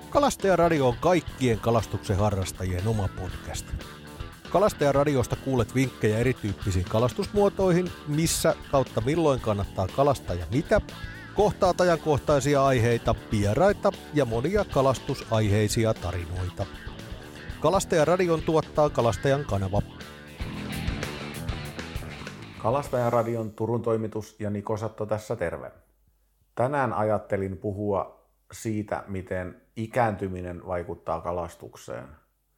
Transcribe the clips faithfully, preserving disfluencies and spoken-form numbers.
Kalastajaradio on kaikkien kalastuksen harrastajien oma podcast. Kalastajaradiosta kuulet vinkkejä erityyppisiin kalastusmuotoihin, missä kautta milloin kannattaa kalastaa ja mitä, kohtaat ajankohtaisia aiheita, vieraita ja monia kalastusaiheisia tarinoita. Kalastajaradion tuottaa Kalastajan kanava. Kalastajaradion Turun toimitus ja Niko Satto tässä terve. Tänään ajattelin puhua siitä, miten ikääntyminen vaikuttaa kalastukseen.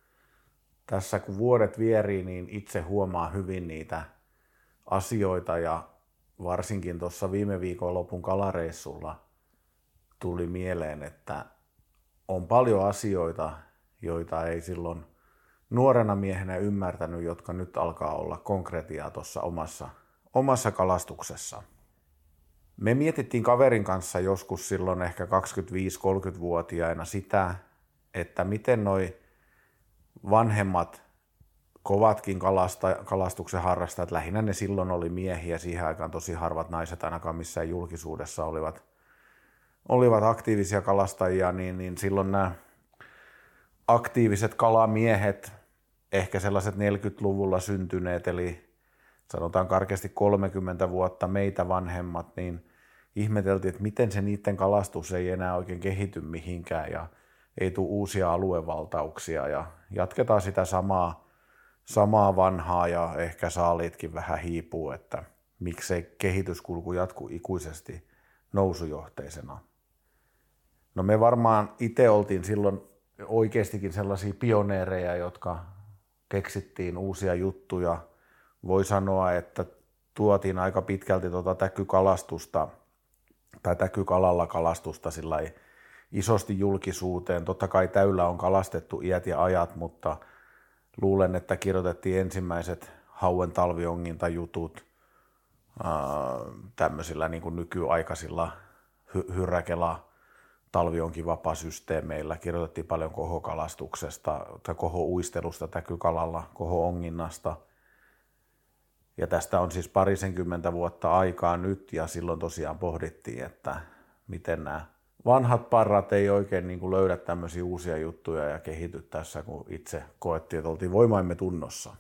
Tässä kun vuodet vierii, niin itse huomaa hyvin niitä asioita ja varsinkin tuossa viime viikon lopun kalareissulla tuli mieleen, että on paljon asioita, joita ei silloin nuorena miehenä ymmärtänyt, jotka nyt alkaa olla konkretiaa tuossa omassa, omassa kalastuksessa. Me mietittiin kaverin kanssa joskus silloin ehkä kaksikymmentäviisi-kolmekymmentävuotiaina sitä, että miten noi vanhemmat kovatkin kalasta, kalastuksen harrastajat, lähinnä ne silloin oli miehiä, siihen aikaan tosi harvat naiset ainakaan missään julkisuudessa olivat, olivat aktiivisia kalastajia, niin, niin silloin nämä aktiiviset kalamiehet, ehkä sellaiset neljäkymmentäluvulla syntyneet, eli sanotaan karkeasti kolmekymmentä vuotta meitä vanhemmat, niin ihmeteltiin, että miten se niiden kalastus ei enää oikein kehity mihinkään ja ei tule uusia aluevaltauksia ja jatketaan sitä samaa, samaa vanhaa ja ehkä saaliitkin vähän hiipuu, että miksei kehityskulku jatku ikuisesti nousujohteisena. No me varmaan itse oltiin silloin oikeastikin sellaisia pioneereja, jotka keksittiin uusia juttuja. Voi sanoa, että tuotiin aika pitkälti tuota täkykalastusta tai täkykalalla kalastusta sillai isosti julkisuuteen. Totta kai täyllä on kalastettu iät ja ajat, mutta luulen, että kirjoitettiin ensimmäiset hauen talviongintajutut tämmöisillä niin kuin nykyaikaisilla hy- hyräkela talvionkivapasysteemeillä. Kirjoitettiin paljon kohokalastuksesta tai kohouistelusta täkykalalla, koho-onginnasta. Ja tästä on siis parisenkymmentä vuotta aikaa nyt ja silloin tosiaan pohdittiin, että miten nämä vanhat parrat ei oikein niin kuin löydä tämmöisiä uusia juttuja ja kehity tässä, kun itse koettiin, että oltiin voimaimme tunnossa.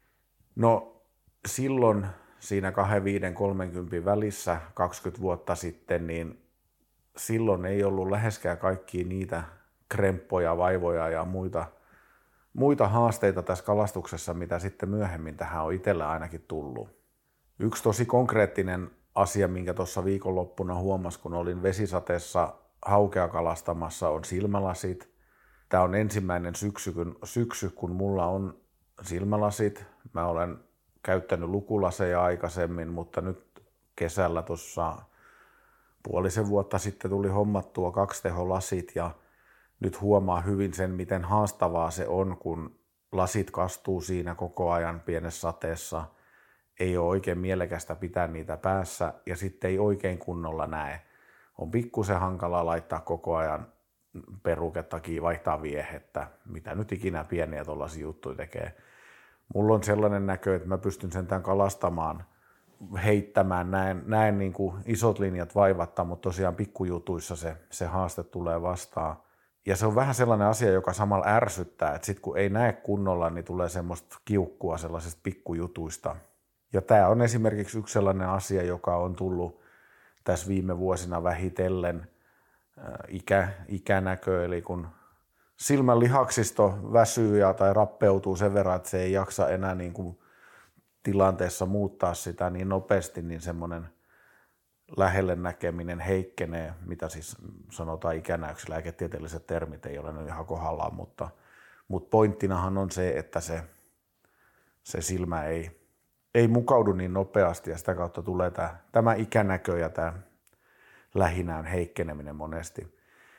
No silloin siinä kaksikymmentäviisi kolmekymmentä välissä kaksikymmentä vuotta sitten, niin silloin ei ollut läheskään kaikkia niitä kremppoja, vaivoja ja muita, muita haasteita tässä kalastuksessa, mitä sitten myöhemmin tähän on itsellä ainakin tullut. Yksi tosi konkreettinen asia, minkä tuossa viikonloppuna huomasin, kun olin vesisateessa haukea kalastamassa, on silmälasit. Tämä on ensimmäinen syksy, kun, syksy, kun mulla on silmälasit. Mä olen käyttänyt lukulaseja aikaisemmin, mutta nyt kesällä tuossa puolisen vuotta sitten tuli hommattua kaksiteholasit ja nyt huomaa hyvin sen, miten haastavaa se on, kun lasit kastuu siinä koko ajan pienessä sateessa. Ei ole oikein mielekästä pitää niitä päässä ja sitten ei oikein kunnolla näe. On pikkusen hankala laittaa koko ajan perukettakin, vaihtaa viehettä, mitä nyt ikinä pieniä tuollaisia juttuja tekee. Mulla on sellainen näkö, että mä pystyn sentään kalastamaan, heittämään, näen, näen niin kuin isot linjat vaivatta, mutta tosiaan pikkujutuissa se, se haaste tulee vastaan. Ja se on vähän sellainen asia, joka samalla ärsyttää, että sit kun ei näe kunnolla, niin tulee semmoista kiukkua sellaisista pikkujutuista. Ja tämä on esimerkiksi yksi sellainen asia, joka on tullut tässä viime vuosina vähitellen ikä, ikänäkö, eli kun silmän lihaksisto väsyy ja, tai rappeutuu sen verran, että se ei jaksa enää niin kuin tilanteessa muuttaa sitä niin nopeasti, niin semmoinen lähelle näkeminen heikkenee, mitä siis sanotaan ikänäyksi, lääketieteelliset termit ei ole nyt ihan kohdallaan, mutta, mutta pointtinahan on se, että se, se silmä ei, ei mukaudu niin nopeasti ja sitä kautta tulee tämä, tämä ikänäkö ja tämä lähinään heikkeneminen monesti.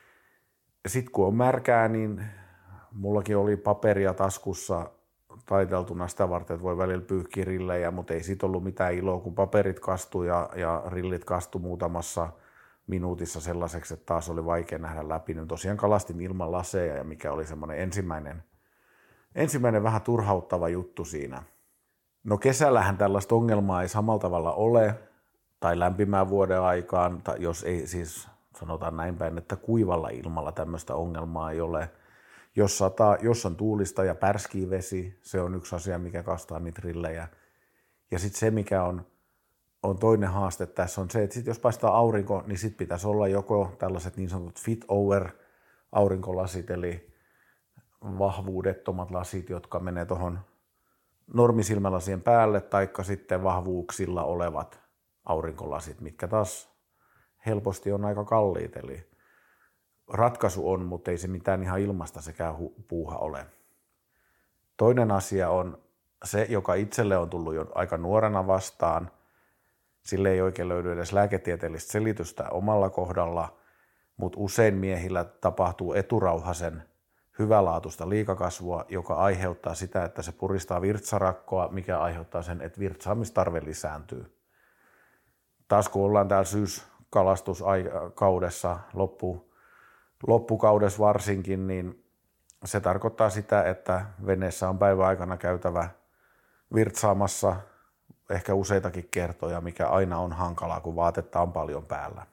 Sitten kun on märkää, niin mullakin oli paperia taskussa taiteltuna sitä varten, että voi välillä pyyhkiä rillejä, mutta ei siitä ollut mitään iloa, kun paperit kastui ja, ja rillit kastui muutamassa minuutissa sellaiseksi, että taas oli vaikea nähdä läpi. Nyt tosiaan kalastin ilman laseja ja mikä oli semmoinen ensimmäinen, ensimmäinen vähän turhauttava juttu siinä. No kesällähän tällaista ongelmaa ei samalla tavalla ole, tai lämpimään vuoden aikaan, tai jos ei siis sanotaan näin päin, että kuivalla ilmalla tämmöistä ongelmaa ei ole. Jos, sataa, jos on tuulista ja pärskii vesi, se on yksi asia, mikä kastaa niitä rillejä. Ja sitten se, mikä on, on toinen haaste tässä, on se, että sit jos paistaa aurinko, niin sitten pitäisi olla joko tällaiset niin sanotut fit over aurinkolasit, eli vahvuudettomat lasit, jotka menee tuohon normisilmälasien päälle, taikka sitten vahvuuksilla olevat aurinkolasit, mitkä taas helposti on aika kalliit. Eli ratkaisu on, mutta ei se mitään ihan ilmasta sekään puuha ole. Toinen asia on se, joka itselle on tullut jo aika nuorena vastaan. Sille ei oikein löydy edes lääketieteellistä selitystä omalla kohdalla, mutta usein miehillä tapahtuu eturauhasen hyvälaatuista liikakasvua, joka aiheuttaa sitä, että se puristaa virtsarakkoa, mikä aiheuttaa sen, että virtsaamistarve lisääntyy. Taas kun ollaan täällä syyskalastuskaudessa, loppu, loppukaudessa varsinkin, niin se tarkoittaa sitä, että veneessä on päivän aikana käytävä virtsaamassa ehkä useitakin kertoja, mikä aina on hankalaa, kun vaatetta on paljon päällä.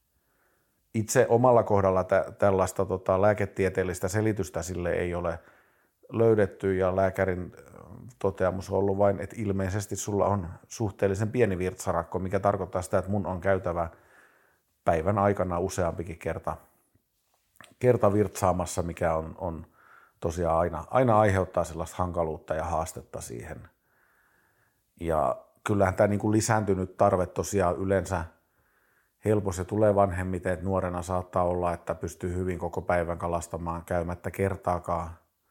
Itse omalla kohdalla tä- tällaista tota, lääketieteellistä selitystä sille ei ole löydetty, ja lääkärin toteamus on ollut vain, että ilmeisesti sulla on suhteellisen pieni virtsarakko, mikä tarkoittaa sitä, että mun on käytävä päivän aikana useampikin kerta, kerta virtsaamassa, mikä on, on tosiaan aina, aina aiheuttaa sellaista hankaluutta ja haastetta siihen. Ja kyllähän tämä niin kuin lisääntynyt tarve tosiaan yleensä helposti se tulee vanhemmiten, että nuorena saattaa olla, että pystyy hyvin koko päivän kalastamaan käymättä kertaakaan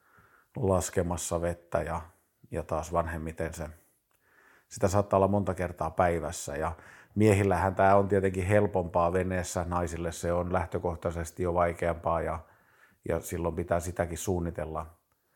laskemassa vettä, ja, ja taas vanhemmiten se, sitä saattaa olla monta kertaa päivässä. Ja miehillähän tämä on tietenkin helpompaa veneessä, naisille se on lähtökohtaisesti jo vaikeampaa, ja, ja silloin pitää sitäkin suunnitella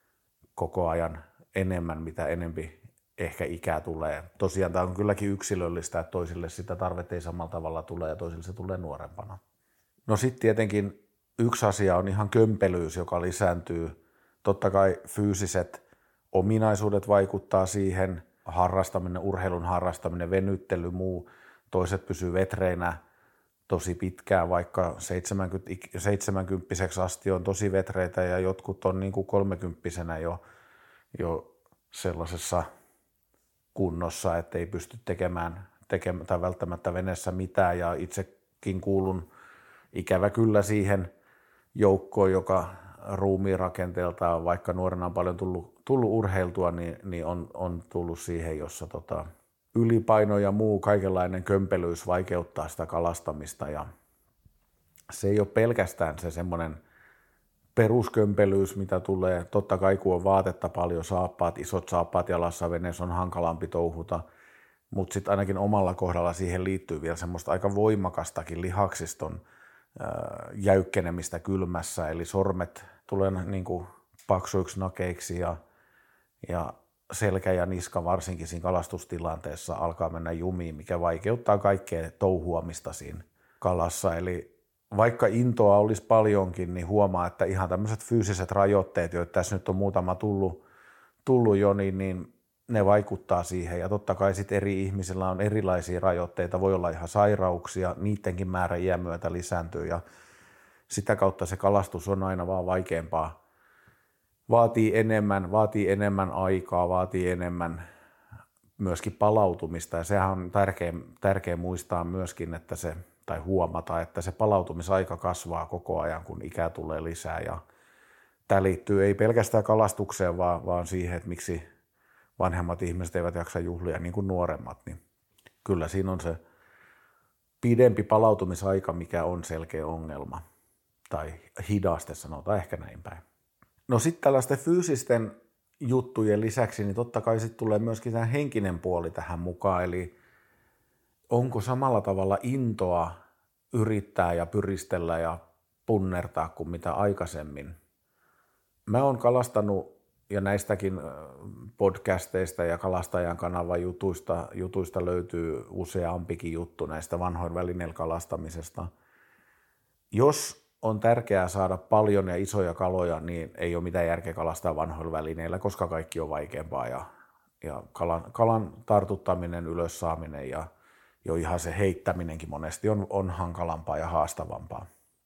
koko ajan enemmän, mitä enempi ehkä ikää tulee. Tosiaan tämä on kylläkin yksilöllistä, että toisille sitä tarvetta ei samalla tavalla tule ja toisille se tulee nuorempana. No sitten tietenkin yksi asia on ihan kömpelyys, joka lisääntyy. Totta kai fyysiset ominaisuudet vaikuttaa siihen, harrastaminen, urheilun harrastaminen, venyttely, muu. Toiset pysyy vetreinä tosi pitkään, vaikka seitsemänkymppiseksi asti on tosi vetreitä, ja jotkut on niin kuin kolmekymppisenä jo, jo sellaisessa kunnossa, että ei pysty tekemään, tekemään tai välttämättä veneessä mitään, ja itsekin kuulun ikävä kyllä siihen joukkoon, joka ruumiin rakenteeltaan, vaikka nuorena on paljon tullut, tullut urheiltua, niin, niin on, on tullut siihen, jossa tota, ylipaino ja muu kaikenlainen kömpelyys vaikeuttaa sitä kalastamista, ja se ei ole pelkästään se semmoinen peruskömpelyys, mitä tulee. Totta kai kun on vaatetta paljon, saappaat, isot saappaat jalassa veneessä on hankalampi touhuta, mutta sitten ainakin omalla kohdalla siihen liittyy vielä semmoista aika voimakastakin lihaksiston ää, jäykkenemistä kylmässä, eli sormet tulee niin kuin paksuiksi nakeiksi, ja, ja selkä ja niska varsinkin siinä kalastustilanteessa alkaa mennä jumiin, mikä vaikeuttaa kaikkea touhuamista siinä kalassa. Eli vaikka intoa olisi paljonkin, niin huomaa, että ihan tämmöiset fyysiset rajoitteet, joita tässä nyt on muutama tullut, tullut jo, niin, niin ne vaikuttaa siihen. Ja totta kai sitten eri ihmisillä on erilaisia rajoitteita, voi olla ihan sairauksia, niidenkin määrä iän myötä lisääntyy, ja sitä kautta se kalastus on aina vaan vaikeampaa. Vaatii enemmän, vaatii enemmän aikaa, vaatii enemmän myöskin palautumista, ja sehän on tärkeä, tärkeä muistaa myöskin, että se, tai huomata, että se palautumisaika kasvaa koko ajan, kun ikää tulee lisää, ja tämä liittyy ei pelkästään kalastukseen, vaan, vaan siihen, että miksi vanhemmat ihmiset eivät jaksa juhlia niin kuin nuoremmat, niin kyllä siinä on se pidempi palautumisaika, mikä on selkeä ongelma, tai hidaste sanotaan ehkä näin päin. No sitten tällaisten fyysisten juttujen lisäksi, niin totta kai sitten tulee myöskin tämä henkinen puoli tähän mukaan, eli onko samalla tavalla intoa yrittää ja pyristellä ja punnertaa kuin mitä aikaisemmin. Mä oon kalastanut, ja näistäkin podcasteista ja Kalastajan kanavan jutuista, jutuista löytyy useampikin juttu näistä vanhoin välineillä kalastamisesta. Jos on tärkeää saada paljon ja isoja kaloja, niin ei ole mitään järkeä kalastaa vanhoilla välineillä, koska kaikki on vaikeampaa, ja, ja kalan, kalan tartuttaminen, ylös saaminen ja jo ihan se heittäminenkin monesti on, on hankalampaa ja haastavampaa.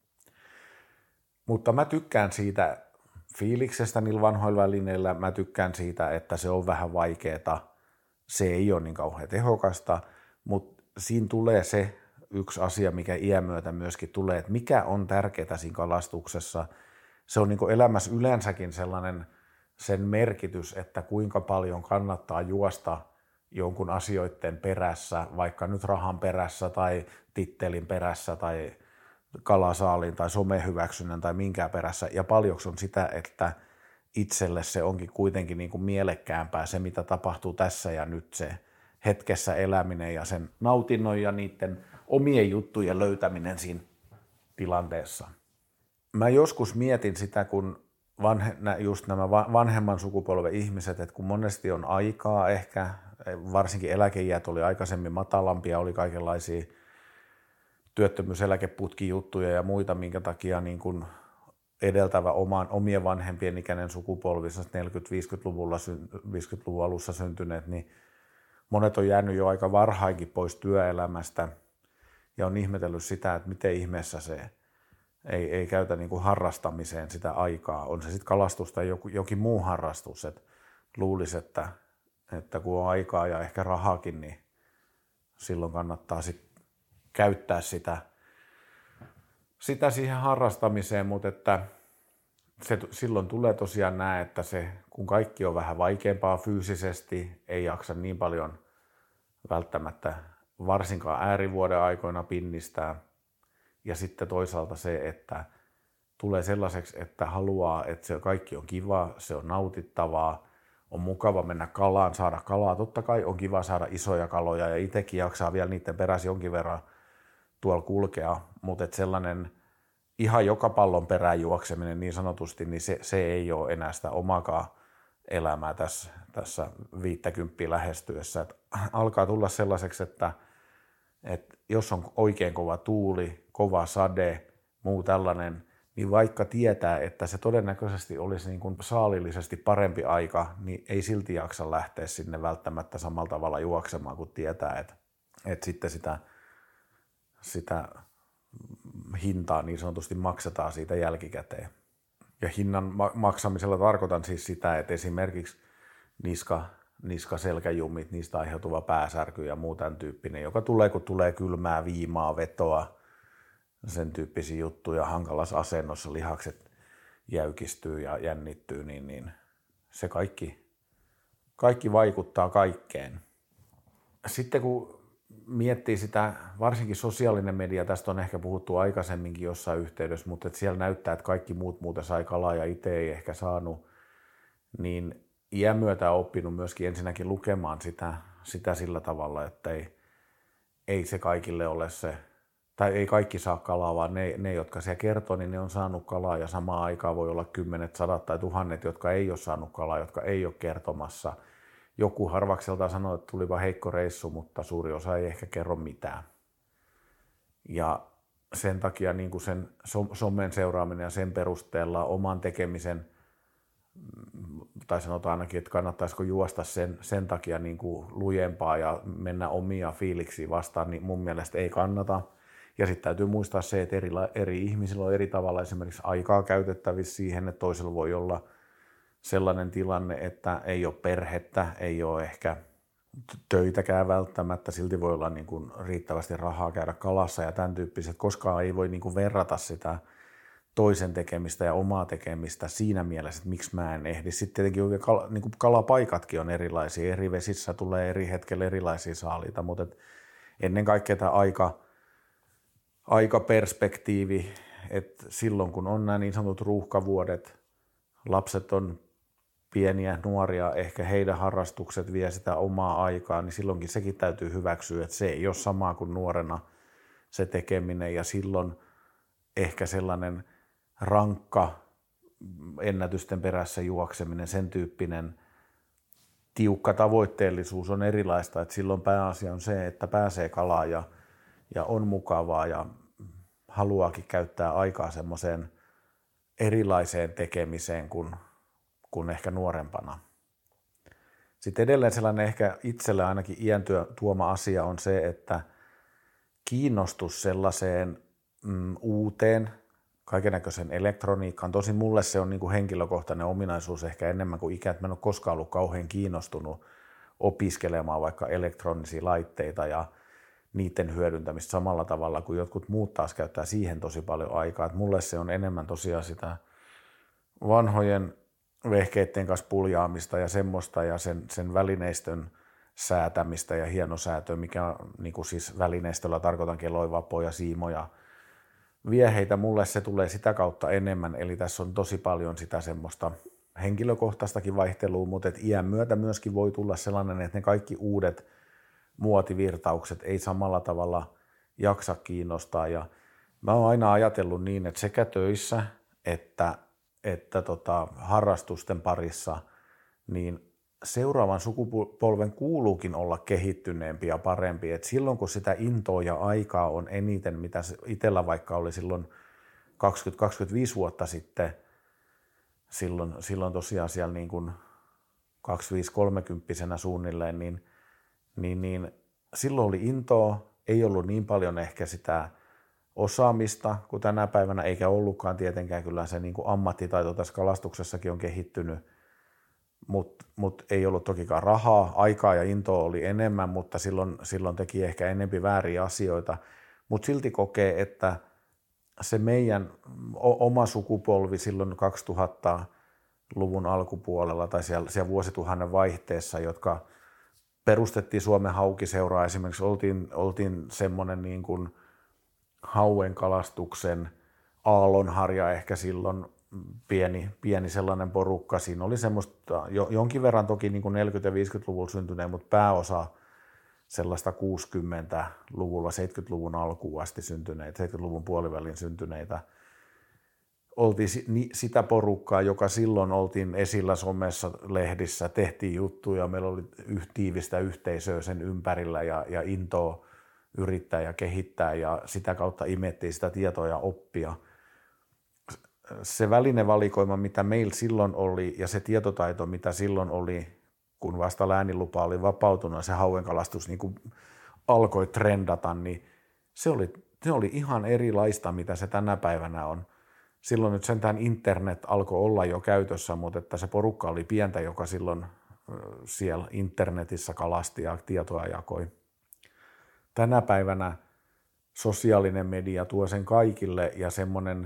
Mutta mä tykkään siitä fiiliksestä niillä vanhoilla välineillä, mä tykkään siitä, että se on vähän vaikeaa, se ei ole niin kauhean tehokasta, mutta siinä tulee se yksi asia, mikä iän myötä myöskin tulee, että mikä on tärkeää siinä kalastuksessa. Se on niin kuin elämässä yleensäkin sellainen sen merkitys, että kuinka paljon kannattaa juosta jonkun asioiden perässä, vaikka nyt rahan perässä tai tittelin perässä tai kalasaalin tai somehyväksynnän tai minkään perässä, ja paljonko on sitä, että itselle se onkin kuitenkin niin kuin mielekkäämpää se, mitä tapahtuu tässä ja nyt, se hetkessä eläminen ja sen nautinnon ja niiden omien juttujen löytäminen siinä tilanteessa. Mä joskus mietin sitä, kun vanhe, just nämä vanhemman sukupolven ihmiset, että kun monesti on aikaa ehkä, varsinkin eläkeiät oli aikaisemmin matalampia, oli kaikenlaisia työttömyyseläkeputkijuttuja ja muita, minkä takia niin kuin edeltävä oman, omien vanhempien ikäinen sukupolvi, neljäkymmentä-viisikymmentäluvulla, viisikymmentäluvun alussa syntyneet, niin monet on jäänyt jo aika varhainkin pois työelämästä ja on ihmetellyt sitä, että miten ihmeessä se ei, ei käytä niin kuin harrastamiseen sitä aikaa. On se sitten kalastus tai joku, jokin muu harrastus, että luulisi, että, että kun on aikaa ja ehkä rahakin, niin silloin kannattaa sitten käyttää sitä, sitä siihen harrastamiseen, mutta että se, silloin tulee tosiaan näin, että se, kun kaikki on vähän vaikeampaa fyysisesti, ei jaksa niin paljon välttämättä varsinkaan äärivuoden aikoina pinnistää. Ja sitten toisaalta se, että tulee sellaiseksi, että haluaa, että se kaikki on kiva, se on nautittavaa, on mukava mennä kalaan, saada kalaa. Totta kai on kiva saada isoja kaloja ja itsekin jaksaa vielä niiden perässä jonkin verran tuolla kulkea, mutta että sellainen ihan joka pallon perään juokseminen niin sanotusti, niin se, se ei ole enää sitä omakaan elämää tässä, tässä viittäkymppiä lähestyessä. Et alkaa tulla sellaiseksi, että, että jos on oikein kova tuuli, kova sade, muu tällainen, niin vaikka tietää, että se todennäköisesti olisi niin kuin saalillisesti parempi aika, niin ei silti jaksa lähteä sinne välttämättä samalla tavalla juoksemaan, kun tietää, että, että sitten sitä, sitä hintaa niin sanotusti maksetaan siitä jälkikäteen. Ja hinnan maksamisella tarkoitan siis sitä, että esimerkiksi niska, niskaselkäjummit, niistä aiheutuva pääsärky ja muu tämän tyyppinen, joka tulee, kun tulee kylmää viimaa, vetoa, sen tyyppisiä juttuja, hankalassa asennossa lihakset jäykistyy ja jännittyy, niin, niin se kaikki, kaikki vaikuttaa kaikkeen. Sitten kun miettii sitä, varsinkin sosiaalinen media, tästä on ehkä puhuttu aikaisemminkin jossain yhteydessä, mutta että siellä näyttää, että kaikki muut muuten sai kalaa ja itse ei ehkä saanut, niin iän myötä on oppinut myöskin ensinnäkin lukemaan sitä, sitä sillä tavalla, että ei, ei se kaikille ole se, tai ei kaikki saa kalaa, vaan ne, ne, jotka siellä kertoo, niin ne on saanut kalaa ja samaan aikaan voi olla kymmenet, sadat tai tuhannet, jotka ei ole saanut kalaa, jotka ei ole kertomassa. Joku harvakselta sanoo, että tulipa heikko reissu, mutta suuri osa ei ehkä kerro mitään. Ja sen takia niin kuin sen somen seuraaminen ja sen perusteella oman tekemisen, tai sanotaan ainakin, että kannattaisiko juosta sen, sen takia niin kuin lujempaa ja mennä omia fiiliksiä vastaan, niin mun mielestä ei kannata. Ja sitten täytyy muistaa se, että eri, eri ihmisillä on eri tavalla esimerkiksi aikaa käytettävissä siihen, että toisella voi olla sellainen tilanne, että ei ole perhettä, ei ole ehkä töitäkään välttämättä, silti voi olla niin kuin riittävästi rahaa käydä kalassa ja tämän tyyppiset, koskaan ei voi niin kuin verrata sitä toisen tekemistä ja omaa tekemistä siinä mielessä, että miksi mä en ehdi. Sitten tietenkin kal, niin kuin kalapaikatkin on erilaisia, eri vesissä tulee eri hetkellä erilaisia saaliita, mutta ennen kaikkea tämä aika, aikaperspektiivi, että silloin kun on nämä niin sanotut ruuhkavuodet, lapset on pieniä, nuoria, ehkä heidän harrastukset vie sitä omaa aikaa, niin silloinkin sekin täytyy hyväksyä, että se ei ole samaa kuin nuorena se tekeminen ja silloin ehkä sellainen rankka ennätysten perässä juokseminen, sen tyyppinen tiukka tavoitteellisuus on erilaista, että silloin pääasia on se, että pääsee kalaan ja, ja on mukavaa ja haluaakin käyttää aikaa semmoiseen erilaiseen tekemiseen kuin, kuin ehkä nuorempana. Sitten edelleen sellainen ehkä itselle ainakin iän tuoma asia on se, että kiinnostus sellaiseen mm, uuteen, kaikennäköisen elektroniikkaan. Tosin mulle se on niin kuin henkilökohtainen ominaisuus ehkä enemmän kuin ikä, että mä en ole koskaan ollut kauhean kiinnostunut opiskelemaan vaikka elektronisia laitteita ja niiden hyödyntämistä samalla tavalla kuin jotkut muut taas käyttää siihen tosi paljon aikaa. Että mulle se on enemmän tosiaan sitä vanhojen vehkeiden kanssa puljaamista ja semmoista ja sen, sen välineistön säätämistä ja hienosäätöä, mikä niin kuin siis välineistöllä tarkoitan keloivapoja, siimoja, vieheitä. Mulle se tulee sitä kautta enemmän, eli tässä on tosi paljon sitä semmoista henkilökohtaistakin vaihtelua, mutta et iän myötä myöskin voi tulla sellainen, että ne kaikki uudet muotivirtaukset ei samalla tavalla jaksa kiinnostaa. Ja mä oon aina ajatellut niin, että sekä töissä että, että tota, harrastusten parissa, niin seuraavan sukupolven kuuluukin olla kehittyneempi ja parempi. Et silloin kun sitä intoa ja aikaa on eniten, mitä itsellä vaikka oli silloin kaksikymmentä kaksikymmentäviisi vuotta sitten, silloin, silloin tosiaan siellä niin kuin kaksikymmentäviisi kolmekymppisenä suunnilleen, niin, niin, niin silloin oli intoa, ei ollut niin paljon ehkä sitä osaamista kuin tänä päivänä, eikä ollutkaan tietenkään, kyllä se niin kuin ammattitaito tässä kalastuksessakin on kehittynyt, mutta mut ei ollut tokikaan rahaa, aikaa ja intoa oli enemmän, mutta silloin, silloin teki ehkä enempi vääriä asioita, mutta silti kokee, että se meidän oma sukupolvi silloin kaksituhattaluvun alkupuolella tai siellä, siellä vuosituhannen vaihteessa, jotka perustettiin Suomen Haukiseuraa esimerkiksi, oltiin, oltiin semmoinen niin kuin hauen kalastuksen aallonharja ehkä silloin pieni, pieni sellainen porukka. Siinä oli semmoista jo, jonkin verran toki niin kuin neljäkymmentä- ja viisikymmentäluvulla syntyneen, mutta pääosa sellaista kuusikymmentäluvulla, seitsemänkymmentäluvun alkuun asti syntyneitä, seitsemänkymmentäluvun puolivälin syntyneitä. Oltiin sitä porukkaa, joka silloin oltiin esillä somessa, lehdissä, tehtiin juttuja, meillä oli tiivistä yhteisöä sen ympärillä ja, ja intoa yrittää ja kehittää ja sitä kautta imettiin sitä tietoa ja oppia. Se välinevalikoima, mitä meillä silloin oli ja se tietotaito, mitä silloin oli, kun vasta läänilupa oli vapautunut ja se hauenkalastus niin kuin alkoi trendata, niin se oli, se oli ihan erilaista, mitä se tänä päivänä on. Silloin nyt sentään internet alkoi olla jo käytössä, mutta että se porukka oli pientä, joka silloin siellä internetissä kalasti ja tietoa jakoi. Tänä päivänä sosiaalinen media tuo sen kaikille ja semmoinen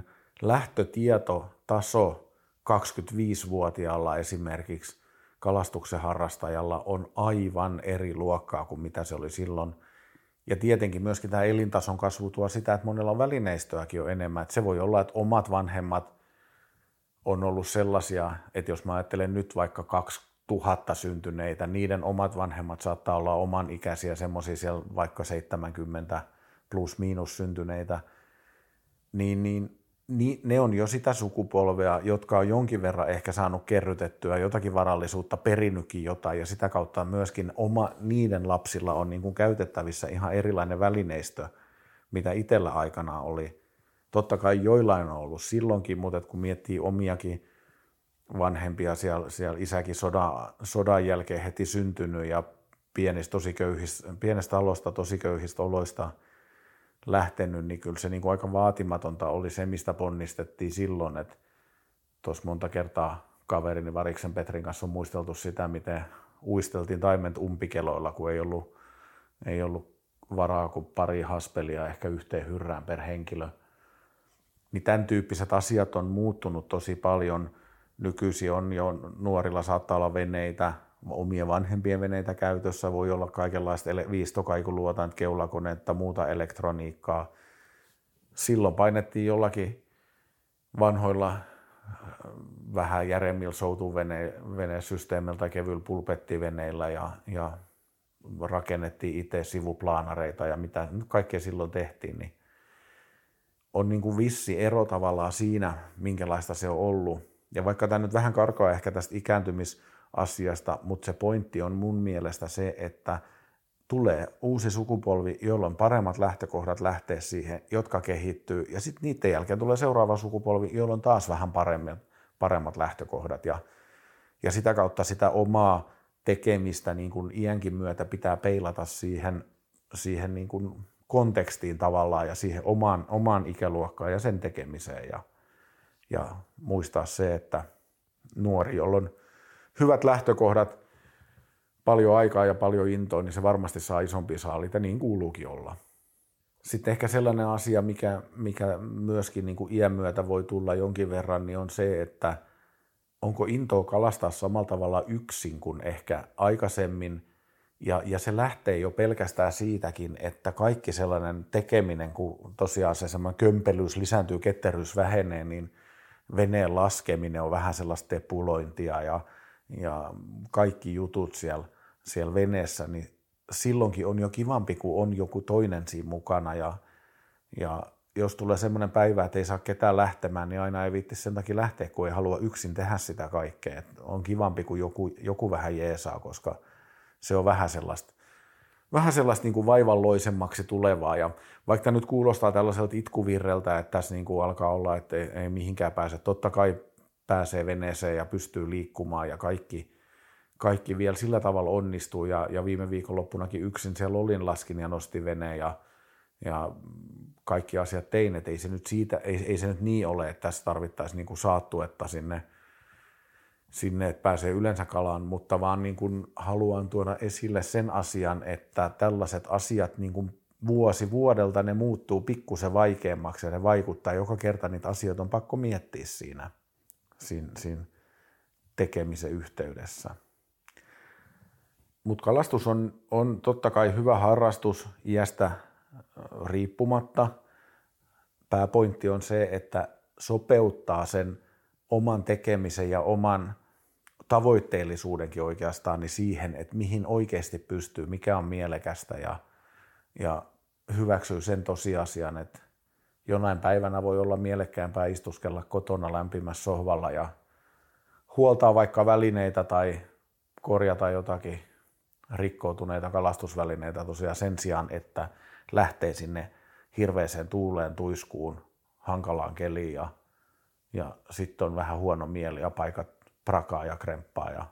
lähtötietotaso kaksikymmentäviisivuotiaalla esimerkiksi kalastuksen harrastajalla on aivan eri luokkaa kuin mitä se oli silloin. Ja tietenkin myöskin tämä elintason kasvu tuo sitä, että monella on välineistöäkin jo enemmän. Että se voi olla, että omat vanhemmat on ollut sellaisia, että jos mä ajattelen nyt vaikka kaksituhatta syntyneitä, niiden omat vanhemmat saattaa olla oman ikäisiä, semmoisia siellä vaikka seitsemänkymmentä plus miinus syntyneitä, niin, niin Niin ne on jo sitä sukupolvea, jotka on jonkin verran ehkä saanut kerrytettyä jotakin varallisuutta, perinnytkin jotain, ja sitä kautta myöskin oma, niiden lapsilla on niin kuin käytettävissä ihan erilainen välineistö, mitä itsellä aikana oli. Totta kai joillain on ollut silloinkin, mutta kun miettii omiakin vanhempia, siellä, siellä isäkin sodan, sodan jälkeen heti syntynyt ja pienistä, tosi köyhistä, pienestä talosta, tosi köyhistä oloista lähtenyt, niin kyllä se niin kuin aika vaatimatonta oli se, mistä ponnistettiin silloin. Että tuossa monta kertaa kaverini Variksen Petrin kanssa on muisteltu sitä, miten uisteltiin taimet umpikeloilla, kun ei ollut, ei ollut varaa kuin pari haspelia ehkä yhteen hyrrään per henkilö. Niin tämän tyyppiset asiat on muuttunut tosi paljon. Nykyisin on jo nuorilla saattaa olla veneitä, omia vanhempien veneitä käytössä, voi olla kaikenlaista viistokaikuluotain, keulakoneetta, muuta elektroniikkaa. Silloin painettiin jollakin vanhoilla vähän järemmillä soutuvenesysteemillä tai kevyillä pulpettiveneillä ja, ja rakennettiin itse sivuplaanareita ja mitä kaikkea silloin tehtiin, niin on niin kuin vissi ero tavallaan siinä, minkälaista se on ollut. Ja vaikka tämä nyt vähän karkaa ehkä tästä ikääntymisasiasta, mutta se pointti on mun mielestä se, että tulee uusi sukupolvi, jolla on paremmat lähtökohdat lähteä siihen, jotka kehittyy, ja sitten niiden jälkeen tulee seuraava sukupolvi, jolla on taas vähän paremmat, paremmat lähtökohdat, ja, ja sitä kautta sitä omaa tekemistä niin kuin iänkin myötä pitää peilata siihen, siihen niin kuin kontekstiin tavallaan ja siihen omaan, omaan ikäluokkaan ja sen tekemiseen. Ja, ja muistaa se, että nuori, jolla on hyvät lähtökohdat, paljon aikaa ja paljon intoa, niin se varmasti saa isompia saaliita, niin kuuluukin olla. Sitten ehkä sellainen asia, mikä, mikä myöskin niin kuin iän myötä voi tulla jonkin verran, niin on se, että onko intoa kalastaa samalla tavalla yksin kuin ehkä aikaisemmin. Ja, ja se lähtee jo pelkästään siitäkin, että kaikki sellainen tekeminen, kun tosiaan se semmoinen kömpelyys lisääntyy, ketteryys vähenee, niin veneen laskeminen on vähän sellaista tepulointia ja, ja kaikki jutut siellä, siellä veneessä, niin silloinkin on jo kivampi, kun on joku toinen siinä mukana. Ja, ja jos tulee semmoinen päivä, että ei saa ketään lähtemään, niin aina ei viitti sen takia lähteä, kun ei halua yksin tehdä sitä kaikkea. Et on kivampi, kun joku, joku vähän jeesaa, koska se on vähän sellaista, vähän sellaista niin kuin vaivalloisemmaksi tulevaa. Ja vaikka nyt kuulostaa tällaiselta itkuvirreltä, että tässä niin kuin alkaa olla, että ei, ei mihinkään pääse. Totta kai pääsee veneeseen ja pystyy liikkumaan ja kaikki, kaikki vielä sillä tavalla onnistuu. Ja, ja viime viikonloppunakin yksin siellä olin, laskin ja nostin veneen ja, ja kaikki asiat tein. Että ei se nyt siitä, ei, ei se nyt niin ole, että tässä tarvittaisiin niin kuin saattuetta sinne, sinne, että pääsee yleensä kalaan, mutta vaan niin kuin haluan tuoda esille sen asian, että tällaiset asiat niin kuin vuosi vuodelta ne muuttuu pikkusen vaikeammaksi ja ne vaikuttaa. Joka kerta niitä asioita on pakko miettiä siinä, siinä, siinä tekemisen yhteydessä. Mutta kalastus on, on totta kai hyvä harrastus iästä riippumatta. Pääpointti on se, että sopeuttaa sen oman tekemisen ja oman tavoitteellisuudenkin oikeastaan niin siihen, että mihin oikeasti pystyy, mikä on mielekästä ja, ja hyväksyy sen tosiasian, että jonain päivänä voi olla mielekkäämpää istuskella kotona lämpimässä sohvalla ja huoltaa vaikka välineitä tai korjata jotakin rikkoutuneita kalastusvälineitä tosiaan sen sijaan, että lähtee sinne hirveäseen tuuleen, tuiskuun, hankalaan keliin ja Ja sitten on vähän huono mieli ja paikat prakaa ja kremppaa ja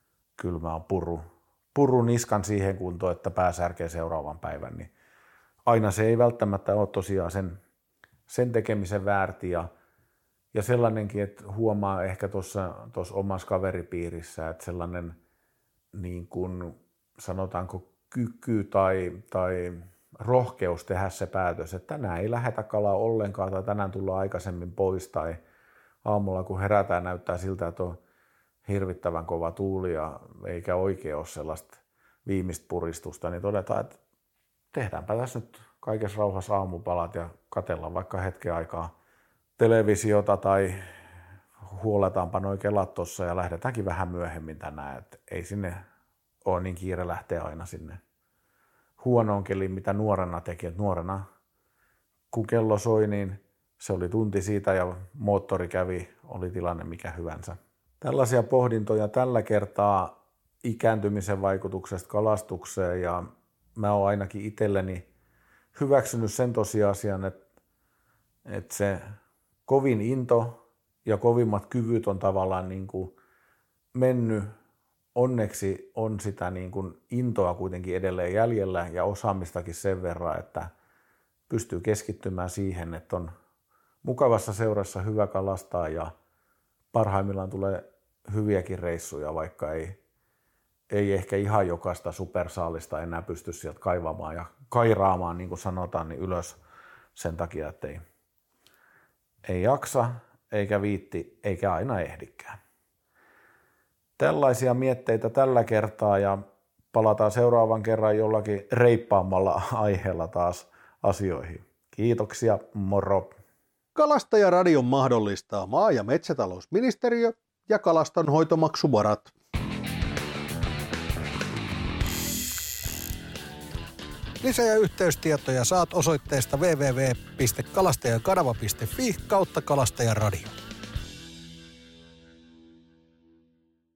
kylmä on puru, puru niskan siihen kuntoon, että pää särkee seuraavan päivän. Niin aina se ei välttämättä ole tosiaan sen, sen tekemisen väärti. Ja, ja sellainenkin, että huomaa ehkä tuossa omassa kaveripiirissä, että sellainen niin kuin sanotaanko kyky tai, tai rohkeus tehdä se päätös, että tänään ei lähetä kalaa ollenkaan tai tänään tullaan aikaisemmin pois tai aamulla kun herätään näyttää siltä, että on hirvittävän kova tuuli ja eikä oikein ole sellaista viimeistä puristusta, niin todetaan, että tehdäänpä tässä nyt kaikessa rauhassa aamupalat ja katsellaan vaikka hetken aikaa televisiota tai huoletaanpa noi kelat tossa ja lähdetäänkin vähän myöhemmin tänään, että ei sinne ole niin kiire lähteä aina sinne huonoon keliin, mitä nuorena teki, että nuorena kun kello soi, niin se oli tunti siitä ja moottori kävi, oli tilanne mikä hyvänsä. Tällaisia pohdintoja tällä kertaa ikääntymisen vaikutuksesta kalastukseen ja mä oon ainakin itselleni hyväksynyt sen tosiasian, että, että se kovin into ja kovimmat kyvyt on tavallaan niin kuin mennyt. Onneksi on sitä niin kuin intoa kuitenkin edelleen jäljellä ja osaamistakin sen verran, että pystyy keskittymään siihen, että on mukavassa seurassa hyvä kalastaa ja parhaimmillaan tulee hyviäkin reissuja, vaikka ei, ei ehkä ihan jokaista supersaalista enää pysty sieltä kaivamaan ja kairaamaan, niin kuin sanotaan, niin ylös sen takia, että ei, ei jaksa, eikä viitti, eikä aina ehdikään. Tällaisia mietteitä tällä kertaa ja palataan seuraavan kerran jollakin reippaammalla aiheella taas asioihin. Kiitoksia, moro! Kalastajaradion mahdollistaa maa- ja metsätalousministeriö ja kalastonhoitomaksuvarat. Lisä- ja yhteystietoja saat osoitteesta double-u double-u double-u piste kalastajakanava piste fi kautta kalastajaradio.